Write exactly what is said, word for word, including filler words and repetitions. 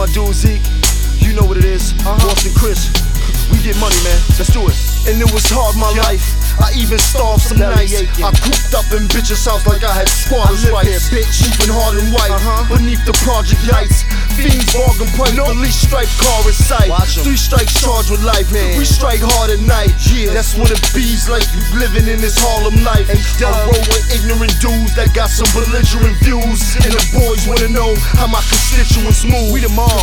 My dude Zeke, you know what it is. uh-huh. Boston Chris, we get money, man. Let's do it. And it was hard, my yeah. life. I even starved some nights. I cooped up in bitches' house like I had squatters' rights. Here, bitch. Moving hard and white uh-huh. beneath the project lights. Fiends, bargain price, no. Police strike car in sight. Three strikes charged with life, man. We strike hard at night. Yeah, that's what it be's like. You living in this Harlem life. I roll with ignorant dudes that got some belligerent views, and the boys wanna know how my constituents move. We the mob.